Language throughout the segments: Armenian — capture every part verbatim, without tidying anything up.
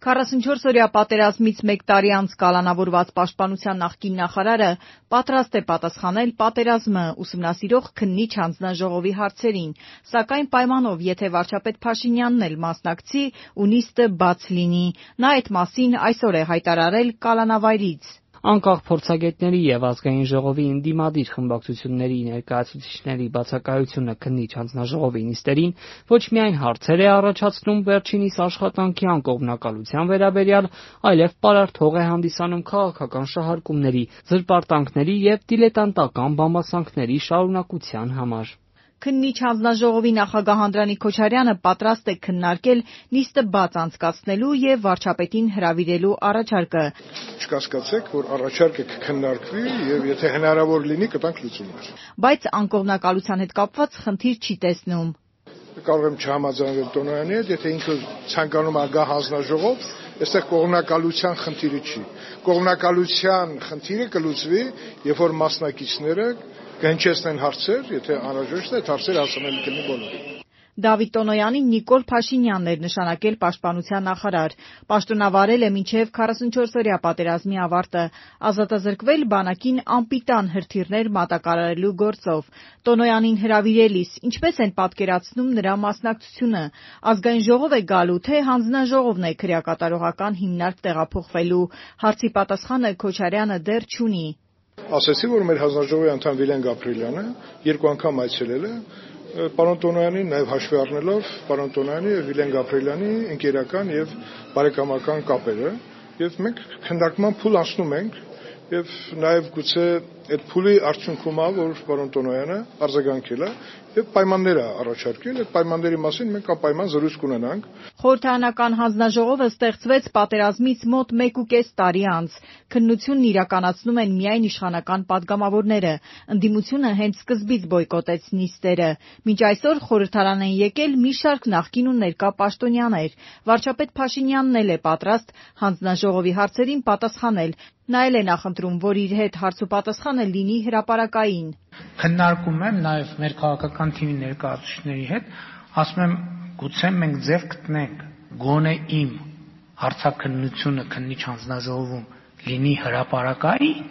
քառասունչորս-օրյա պատերազմից մեկ տարի անց կալանավորված պաշտպանության նախկին նախարարը պատրաստ է պատասխանել պատերազմը ուսումնասիրող քննիչ հանձնաժողովի հարցերին, սակայն պայմանով, եթե վարչապետ Փաշինյանն էլ մասնակցի ու նիստը բաց լինի։ Նա այդ մասին այսօր է հայտարարել կալանավայրից։ Անկախ փորձագետների եւ ազգային ժողովի ընդդիմադիր խմբակցությունների ներկայացուցիչների բացակայությունը քննիչ հանձնաժողովի նիստերին ոչ միայն հարցեր է առաջացնում վերջինիս աշխատանքի անկողմնակալության վերաբերյալ, այլև պարարտ հող է հանդիսանում քաղաքական շահարկումների, զրպարտանքների եւ դիլետանտական բամբասանքների շարունակության համար։ Քննիչ հանձնաժողովի նախագահ Անդրանիկ Քոչարյանը պատրաստ է քննարկել նիստը բաց անցկացնելու եւ վարչապետին հրավիրելու առաջարկը։ Չկասկածեք, որ առաջարկը կքննարկվի եւ եթե հնարավոր լինի, կտանք լուծումներ։ Բայց անկողմնակալության հետ կապված խնդիր չի տեսնում։ Կարող եմ չհամաձայնել Տոնոյանի հետ, եթե ինքը ցանկանում է գա հանձնաժողով, այստեղ կողմնակալության խնդիրը չի։ Կողմնակալության խնդիրը կլուծվի, երբ որ մասնակիցները կհնչեցնեն հարցեր, եթե անհրաժեշտ է, այդ հարցերը հասանելի կլինի բոլորին։ Դավիթ Տոնոյանին Նիկոլ Փաշինյանն էր նշանակել պաշտպանության նախարար։ Պաշտոնավարել է մինչև քառասունչորս-օրյա պատերազմի ավարտը, ազատազրկվել բանակին անպիտան հրթիռներ մատակարարելու գործով։ Տոնոյանին հրավիրելիս ինչպես են պատկերացնում նրա մասնակցությունը։ Ազգային ժողով է գալու, թե հանձնաժողովն է քրեակատարողական հիմնարկ տեղափոխվելու։ Հարցի պատասխանը Քոչարյանը դեռ չունի։ Ասացի, որ մեր հանձնաժողովի անդամ Վիլեն Գաբրիելյանը երկու անգամ այցելել է պարոն Տոնոյանին, նաև հաշվի առնելով պարոն Տոնոյանի եւ Վիլեն Գաբրիելյանի ընկերական եւ բարեկամական կապերը, եւ մենք քննարկման փուլ անցնում ենք եւ նաև գուցե այդ փուլի արդյունքում է, որ պարոն Տոնոյանը արձագանքել է եւ պայմաններ է առաջարկել, այդ պայմանների մասին մենք անպայման զրույց կունենանք։ Խորհրդարանական հանձնաժողովը ստեղծվեց պատերազմից մոտ մեկ ու կես տարի անց։ Քննությունն իրականացնում են միայն իշխանական падգամավորները։ Ընդդիմությունը հենց սկզբից բոյկոտեց նիստերը։ Մինչ այսօր խորհրդարան են եկել մի շարք նախկին ու ներկա պաշտոնյաներ։ Վարչապետ Փաշինյանն էլ է պատրաստ հանձնաժողովի հարցերին պատասխանել։ Նա էլ է նախընտրում, որ իր հետ հարց ու պատասխանը լինի հրապարակային։ Քննարկում եմ նաև մեր քաղաքական թիմի ներկայացուցիչների հետ, ասում եմ, գուցե մենք ձև գտնենք, գոնե իմ հարցաքննությունը քննիչ հանձնաժողովում լինի հրապարակային։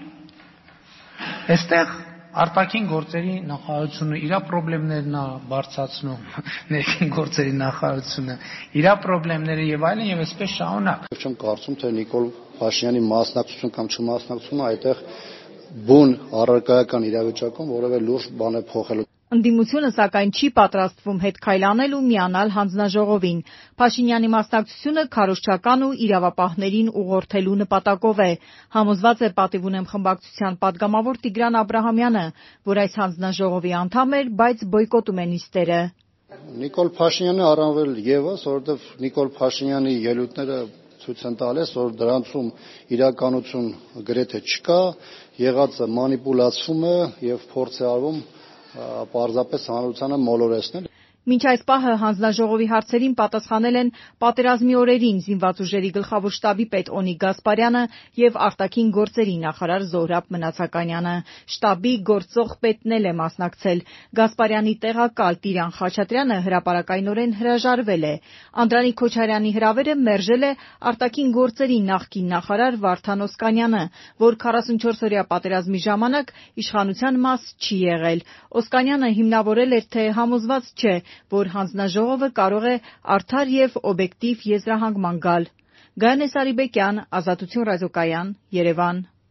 Այստեղ արտաքին գործերի նախարարությունը իր խնդիրներն է բարձրացնում, ներքին գործերի նախարարությունը իր խնդիրները եւ այլն եւ այսպես շարունակ։ Չեմ կարծում, թե Նիկոլ Փաշինյանի մասնակցություն կամ չմասնակցությունը այդտեղ բուն առարկայական իրավիճակում որևէ լուրջ բան է փոխելու։ Ընդդիմությունը սակայն չի պատրաստվում հետ քայլ անել ու միանալ հանձնաժողովին։ Փաշինյանի մասնակցությունը քարոզչական ու իրավապահներին ուղղորդելու նպատակով է։ Համոզված է Պատիվ ունեմ խմբակցության падգամավոր Տիգրան Աբրահամյանը, որ այս հանձնաժողովի անդամ էր, բայց բոյկոտում է նիստերը։ Նիկոլ Փաշինյանը առավել եւս, որովհետեւ Նիկոլ Փաշինյանի ելույթները ցույց են տալիս, որ դրանցում իրականություն գրեթե չկա, եղածը մանիպուլացվում է եւ փորձ է արվում պարզապես հանրությանը մոլորեցնել։ Մինչ այս պահը հանձնաժողովի հարցերին պատասխանել են պատերազմի օրերին զինված ուժերի գլխավոր շտաբի պետ Օնիկ Գասպարյանը եւ արտաքին գործերի նախարար Զոհրաբ Մնացականյանը։ Շտաբի գործող պետն էլ է մասնակցել։ Գասպարյանի տեղակալ Տիրան Խաչատրյանը հրապարակայնորեն հրաժարվել է։ Անդրանիկ Քոչարյանի հրավերը մերժել է արտաքին գործերի նախկին նախարար Վարդան Օսկանյանը, որ քառասունչորս-օրյա պատերազմի ժամանակ իշխանության մաս չի եղել։ Օսկանյանը հիմնավորել էր, թե համոզված չէ, որ հանձնաժողովը կարող է արդար եւ օբյեկտիվ եզրահանգման գալ։ Գայանե Սարիբեկյան, Ազատություն ռադիոկայան, Երևան։